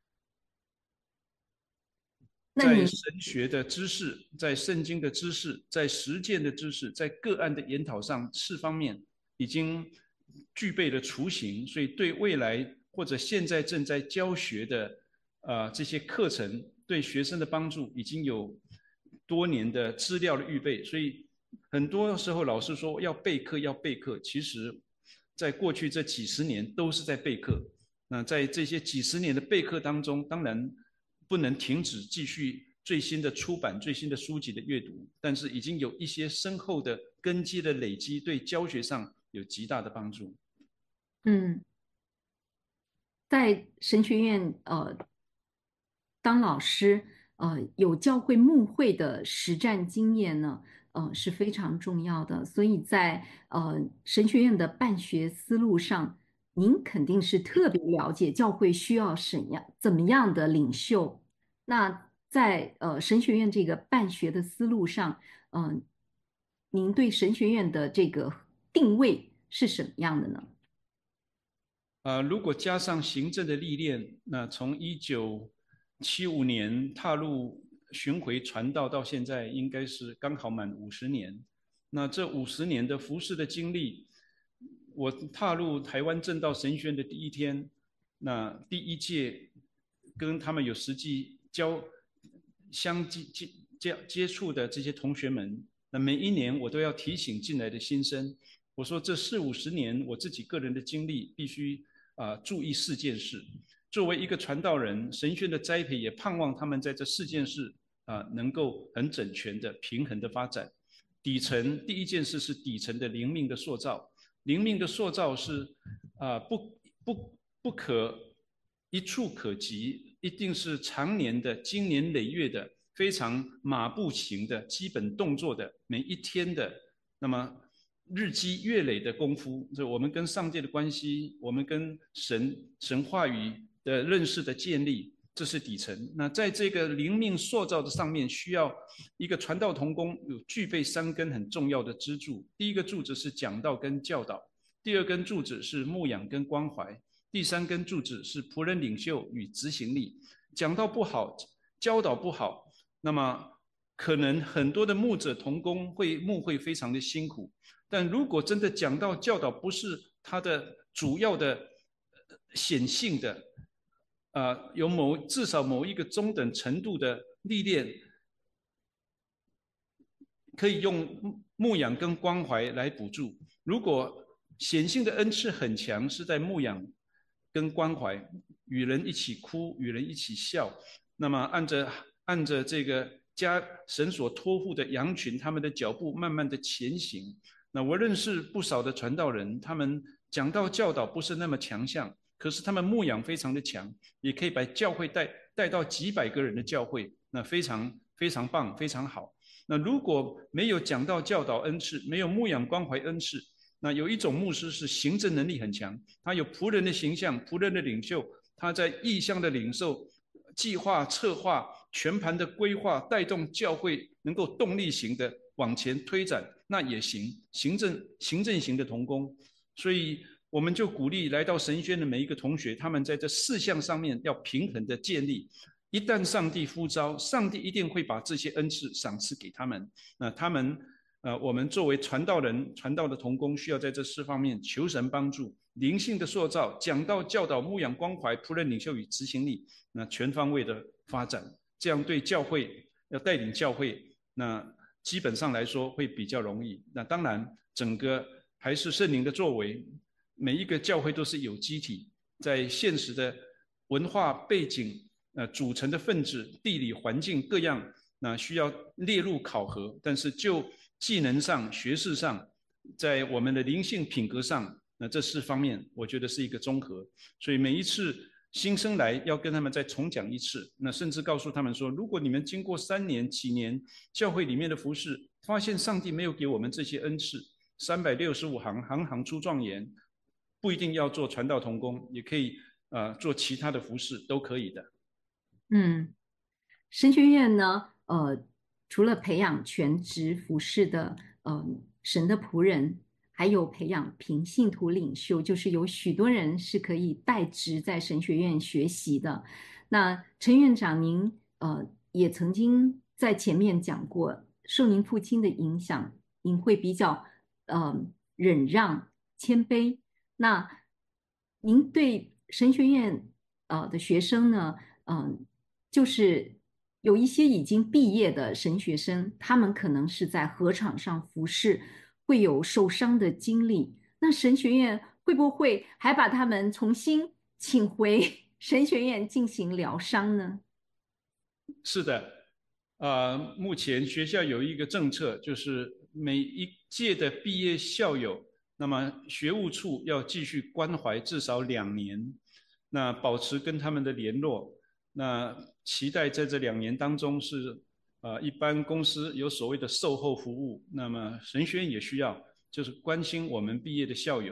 在神学的知识，在圣经的知识，在实践的知识，在个案的研讨上四方面已经具备了雏形，所以对未来或者现在正在教学的呃这些课程对学生的帮助已经有多年的资料的预备。所以很多时候老师说要备课要备课，其实在过去这几十年都是在备课。那在这些几十年的备课当中，当然不能停止继续最新的出版、最新的书籍的阅读，但是已经有一些深厚的根基的累积，对教学上有极大的帮助。 嗯，在神学院呃当老师，呃有教会牧会的实战经验呢，呃是非常重要的。所以在呃神学院的办学思路上， 您肯定是特别了解教会需要怎样怎么样的领袖。那在呃神学院这个办学的思路上，嗯、呃，您对神学院的这个定位是什么样的呢？ 呃，如果加上行政的历练，那从一九七五年踏入巡回传道到现在，应该是刚好满五十年。那这五十年的服事的经历，我踏入台湾正道神学院的第一天，那第一届跟他们有实际交相接接接接触的这些同学们，那每一年我都要提醒进来的新生，我说这四五十年我自己个人的经历必须啊、呃、注意四件事。作为一个传道人，神学的栽培也盼望他们在这四件事啊、呃、能够很整全的、平衡的发展。底层第一件事是底层的灵命的塑造，灵命的塑造是啊、呃、不不不可一触可及，一定是常年的、经年累月的、非常马步型的基本动作的，每一天的，那么日积月累的功夫，就我们跟上帝的关系，我们跟神神话语的认识的建立，这是底层。那在这个灵命塑造的上面，需要一个传道同工有具备三根很重要的支柱。第一个柱子是讲道跟教导，第二根柱子是牧养跟关怀，第三根柱子是仆人领袖与执行力。讲道不好，教导不好，那么可能很多的牧者同工会牧会非常的辛苦。但如果真的讲到教导不是他的主要的显性的，呃，有某至少某一个中等程度的历练，可以用牧养跟关怀来补助。如果显性的恩赐很强，是在牧养跟关怀，与人一起哭，与人一起笑，那么按着按着这个家神所托付的羊群，他们的脚步慢慢的前行。那我认识不少的传道人，他们讲道教导不是那么强项，可是他们牧养非常的强，也可以把教会带带到几百个人的教会，那非常非常棒，非常好。那如果没有讲道教导恩赐，没有牧养关怀恩赐，那有一种牧师是行政能力很强，他有仆人的形象，仆人的领袖，他在意向的领受、计划、策划、全盘的规划，带动教会能够动力型的往前推展，那也行，行政行政型的同工。所以我们就鼓励来到神学院的每一个同学，他们在这四项上面要平衡的建立。一旦上帝呼召，上帝一定会把这些恩赐赏赐给他们。那他们，呃，我们作为传道人、传道的同工，需要在这四方面求神帮助，灵性的塑造、讲道、教导、牧养、关怀、仆人领袖与执行力，那全方位的发展，这样对教会要带领教会，那基本上来说会比较容易。那当然，整个还是圣灵的作为，每一个教会都是有机体，在现实的文化背景。呃，组成的分子、地理环境各样，那需要列入考核。但是就技能上、学识上，在我们的灵性品格上，那这四方面，我觉得是一个综合。所以每一次新生来，要跟他们再重讲一次。那甚至告诉他们说，如果你们经过三年、几年教会里面的服事，发现上帝没有给我们这些恩赐，三百六十五行，行行出状元，不一定要做传道同工，也可以呃做其他的服事，都可以的。 嗯，神学院呢，呃，除了培养全职服侍的呃神的仆人，还有培养平信徒领袖，就是有许多人是可以代职在神学院学习的。那陈院长您呃也曾经在前面讲过，受您父亲的影响，您会比较呃忍让、谦卑。那您对神学院呃的学生呢，嗯、呃？就是有一些已经毕业的神学生，他们可能是在禾场上服侍，会有受伤的经历。那神学院会不会还把他们重新请回神学院进行疗伤呢？ 是的，呃，目前学校有一个政策，就是每一届的毕业校友，那么学务处要继续关怀至少两年，那保持跟他们的联络。那期待在这两年当中是，呃，一般公司有所谓的售后服务，那么神学院也需要，就是关心我们毕业的校友。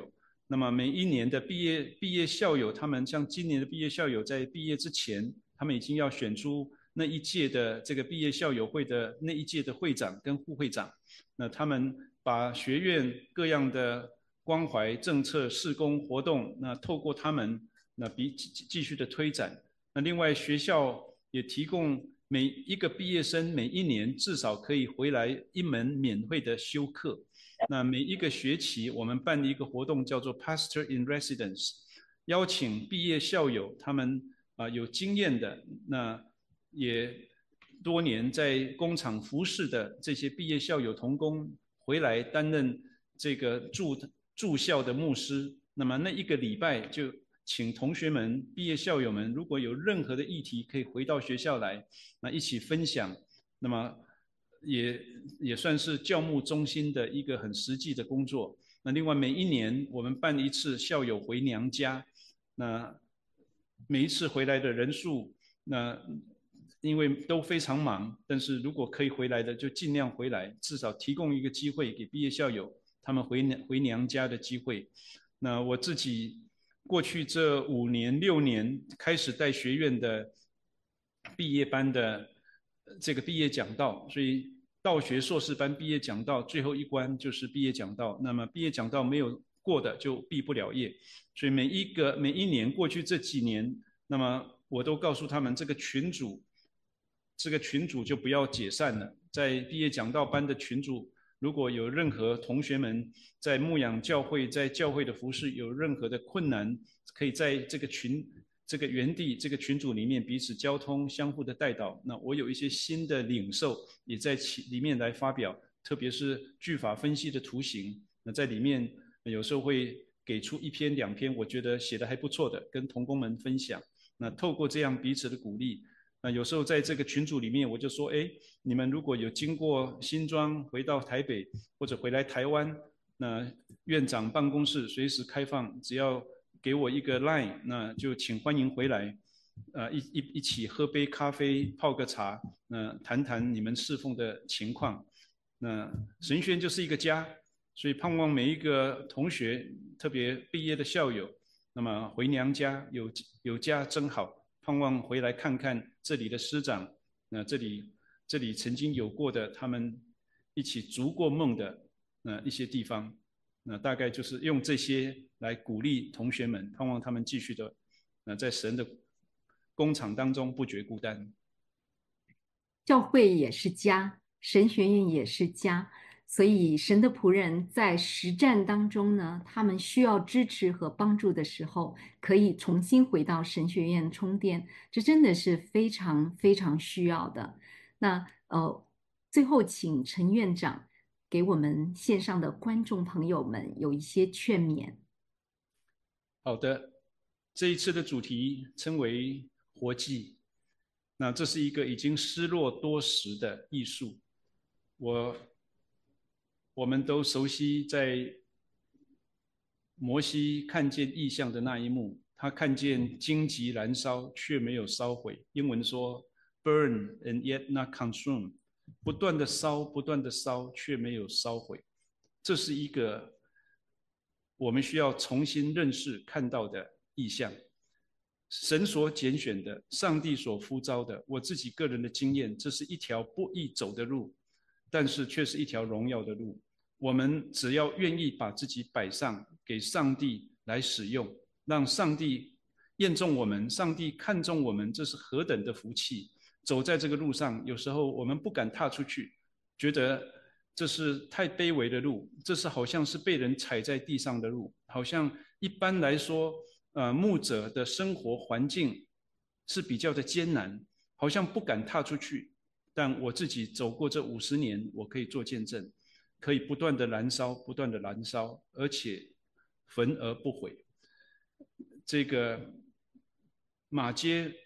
那么每一年的毕业毕业校友，他们像今年的毕业校友，在毕业之前，他们已经要选出那一届的这个毕业校友会的那一届的会长跟副会长。那他们把学院各样的关怀政策、事工活动，那透过他们，那比继续的推展。那另外学校也提供每一个毕业生每一年至少可以回来一门免费的修课。那每一个学期我们办的一个活动叫做 Pastor in Residence， 邀请毕业校友，他们啊、呃、有经验的，那也多年在工厂服侍的这些毕业校友同工回来担任这个驻驻校的牧师。那么那一个礼拜就请同学们、毕业校友们，如果有任何的议题，可以回到学校来，那一起分享。那么也也算是教牧中心的一个很实际的工作。那另外每一年我们办一次校友回娘家，那每一次回来的人数，那因为都非常忙，但是如果可以回来的就尽量回来，至少提供一个机会给毕业校友他们回娘回娘家的机会。那我自己过去这五年六年开始带学院的毕业班的这个毕业讲道，所以道学硕士班毕业讲道最后一关就是毕业讲道。那么毕业讲道没有过的就毕不了业，所以每一个每一年过去这几年，那么我都告诉他们，这个群组这个群组就不要解散了。在毕业讲道班的群组，如果有任何同学们在牧养教会、在教会的服事有任何的困难，可以在这个群、这个园地、这个群组里面彼此交通、相互的带导。那我有一些新的领受，也在其里面来发表，特别是句法分析的图形。那在里面有时候会给出一篇、两篇，我觉得写得还不错的，跟同工们分享。那透过这样彼此的鼓励。那有时候在这个群组里面，我就说，哎，你们如果有经过新庄回到台北，或者回来台湾，那院长办公室随时开放，只要给我一个 line， 那就请欢迎回来，呃，一一一起喝杯咖啡，泡个茶，那谈谈你们侍奉的情况。那神学院就是一个家，所以盼望每一个同学，特别毕业的校友，那么回娘家有有家真好。盼望回来看看这里的师长，那这里这里曾经有过的，他们一起逐过梦的呃一些地方，那大概就是用这些来鼓励同学们，盼望他们继续的，呃在神的工厂当中不觉孤单。 教会也是家，神学院也是家。所以神的仆人在实战当中呢，他们需要支持和帮助的时候，可以重新回到神学院充电，这真的是非常非常需要的。那呃，最后请陈院长给我们线上的观众朋友们有一些劝勉。 好的，这一次的主题称为活祭，那这是一个已经失落多时的艺术。我我们都熟悉在摩西看见异象的那一幕，他看见荆棘燃烧却没有烧毁，英文说 burn and yet not consume， 不断的烧不断的烧却没有烧毁。这是一个我们需要重新认识看到的异象，神所拣选的，上帝所呼召的，我自己个人的经验，这是一条不易走的路，但是却是一条荣耀的路。我们只要愿意把自己摆上给上帝来使用，让上帝验中我们，上帝看中我们，这是何等的福气。走在这个路上，有时候我们不敢踏出去，觉得这是太卑微的路，这是好像是被人踩在地上的路，好像一般来说呃，牧者的生活环境是比较的艰难，好像不敢踏出去。但我自己走过这五十年，我可以做见证，可以不断的燃烧，不断的燃烧，而且焚而不毁。这个马街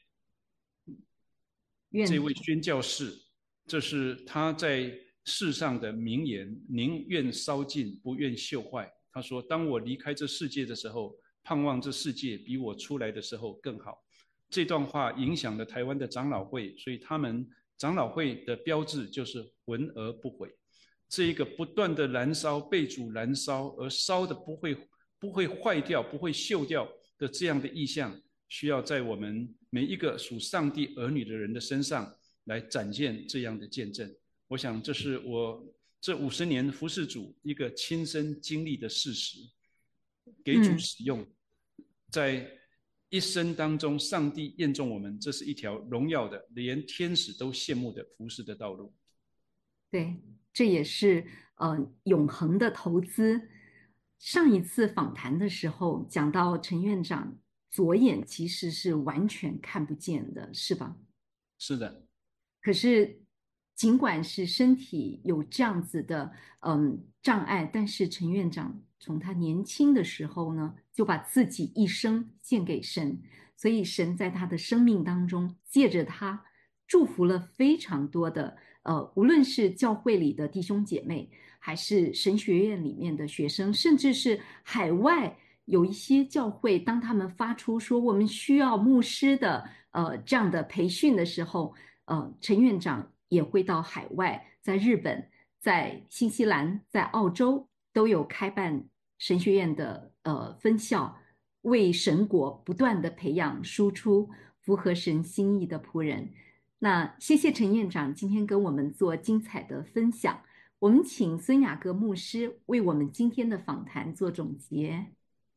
这位宣教士，这是他在世上的名言：宁愿烧尽，不愿锈坏。他说：当我离开这世界的时候，盼望这世界比我出来的时候更好。这段话影响了台湾的长老会，所以他们长老会的标志就是焚而不毁。这一个不断的燃烧，被主燃烧，而烧的不会不会坏掉、不会锈掉的这样的意象，需要在我们每一个属上帝儿女的人的身上来展现这样的见证。我想这是我这五十年服侍主一个亲身经历的事实，给主使用，在一生当中，上帝验中我们，这是一条荣耀的，连天使都羡慕的服侍的道路。 对，这也是呃永恒的投资。上一次访谈的时候讲到陈院长左眼其实是完全看不见的，是吧？ 是的。 可是尽管是身体有这样子的嗯障碍，但是陈院长从他年轻的时候呢，就把自己一生献给神，所以神在他的生命当中借着他祝福了非常多的呃，无论是教会里的弟兄姐妹，还是神学院里面的学生，甚至是海外有一些教会，当他们发出说我们需要牧师的呃这样的培训的时候，呃，陈院长也会到海外，在日本、在新西兰、在澳洲都有开办神学院的呃分校，为神国不断的培养输出符合神心意的仆人。那谢谢陈院长今天跟我们做精彩的分享，我们请孙雅各牧师为我们今天的访谈做总结。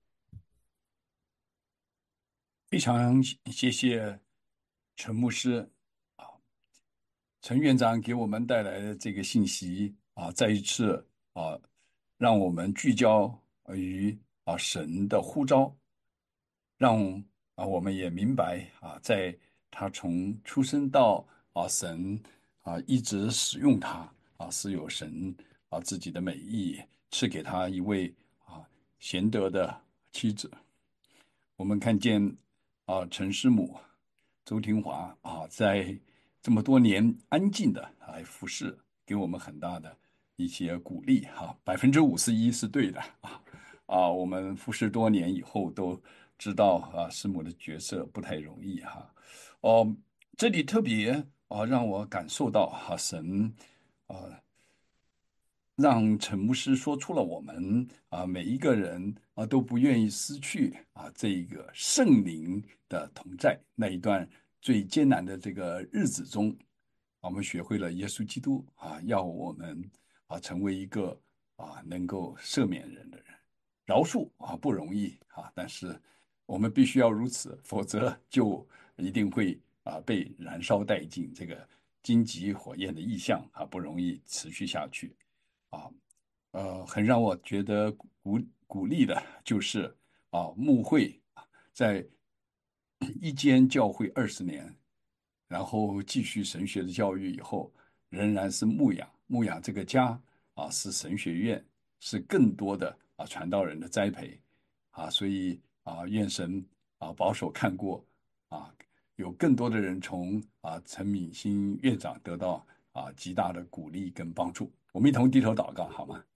非常谢谢陈牧师啊，陈院长给我们带来的这个信息啊，再一次啊，让我们聚焦于啊神的呼召，让啊我们也明白啊，在他从出生到啊神啊一直使用他啊，是有神啊自己的美意，赐给他一位啊贤德的妻子。我们看见啊陈师母周廷华啊，在这么多年安静的来服侍，给我们很大的一些鼓励哈，百分之五十一是对的啊啊，我们服侍多年以后都知道啊，师母的角色不太容易哈。哦，这里特别啊让我感受到哈神啊。让陈牧师说出了我们啊每一个人啊都不愿意失去啊这一个圣灵的同在那一段最艰难的这个日子中，我们学会了耶稣基督啊要我们啊成为一个啊能够赦免人的人，饶恕啊不容易啊，但是我们必须要如此，否则就一定会啊被燃烧殆尽，这个荆棘火焰的意象啊不容易持续下去。啊，呃，很让我觉得鼓鼓励的就是啊，牧会在一间教会二十年，然后继续神学的教育以后，仍然是牧养牧养这个家啊，是神学院，是更多的啊传道人的栽培啊，所以啊，愿神啊保守看过啊，有更多的人从啊陈敏欣院长得到啊极大的鼓励跟帮助。我们一同低头祷告，好吗？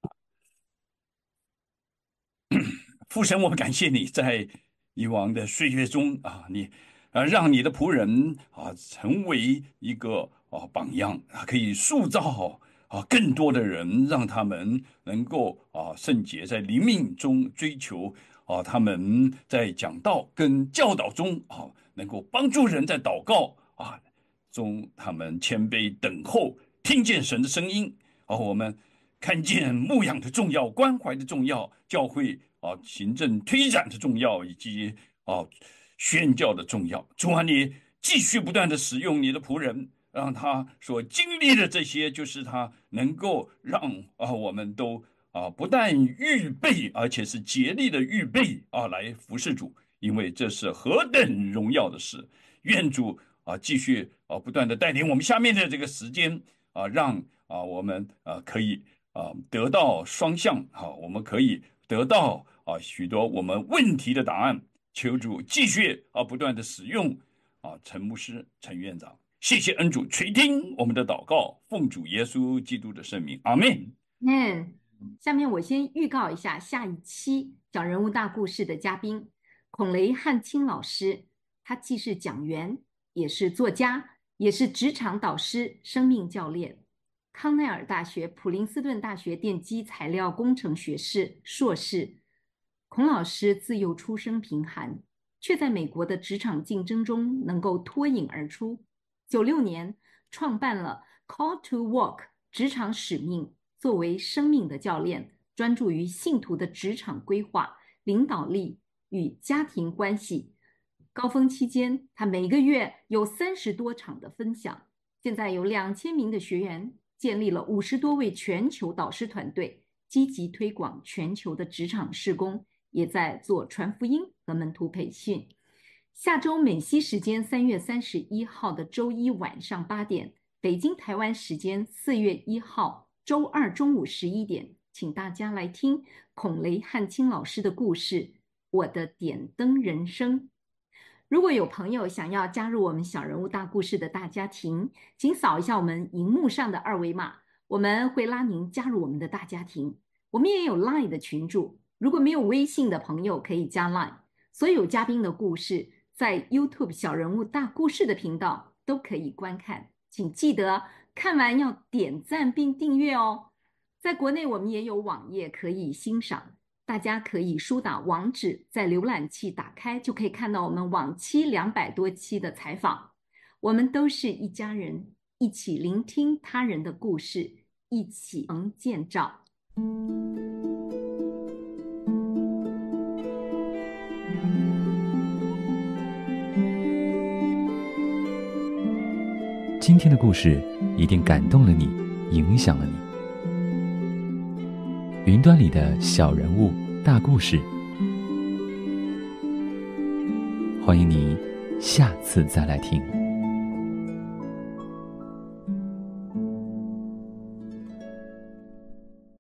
父神，我们感谢你在以往的岁月中啊，你啊让你的仆人啊成为一个啊榜样，可以塑造啊更多的人，让他们能够啊圣洁，在灵命中追求啊他们在讲道跟教导中啊能够帮助人在祷告啊中他们谦卑等候，听见神的声音。啊，我们看见牧养的重要、关怀的重要、教会啊行政推展的重要，以及啊宣教的重要。主啊，你继续不断的使用你的仆人，让他所经历的这些，就是他能够让啊我们都啊不但预备，而且是竭力的预备啊来服侍主，因为这是何等荣耀的事。愿主啊继续啊不断的带领我们下面的这个时间啊，让啊我们啊可以啊得到双向啊，我们可以得到啊许多我们问题的答案。求主继续啊不断的使用啊陈牧师、陈院长，谢谢恩主垂听我们的祷告，奉主耶稣基督的圣名，阿门。 嗯，下面我先预告一下下一期小人物大故事的嘉宾孔雷汉卿老师，他既是讲员，也是作家，也是职场导师、生命教练，康奈尔大学、普林斯顿大学电机材料工程学士硕士， 孔老师自幼出身贫寒，却在美国的职场竞争中能够脱颖而出。九六年创办了 Call to Work 职场使命，作为生命的教练，专注于信徒的职场规划、领导力与家庭关系。高峰期间，他每个月有三十多场的分享，现在有两千名的学员，建立了五十多位全球导师团队，积极推广全球的职场事工，也在做传福音和门徒培训。下周美西时间三月三十一号的周一晚上八点，北京台湾时间四月一号周二中午十一点，请大家来听孔雷汉卿老师的故事《我的点灯人生》。如果有朋友想要加入我们小人物大故事的大家庭，请扫一下我们荧幕上的二维码，我们会拉您加入我们的大家庭。我们也有 LINE 的群组，如果没有微信的朋友可以加 LINE。 所有嘉宾的故事在 YouTube 小人物大故事的频道都可以观看，请记得看完要点赞并订阅哦。在国内我们也有网页可以欣赏，大家可以输打网址，在浏览器打开就可以看到我们往期两百多期的采访。我们都是一家人，一起聆听他人的故事，一起能建造。 今天的故事一定感动了你，影响了你。云端里的小人物大故事，欢迎你下次再来听。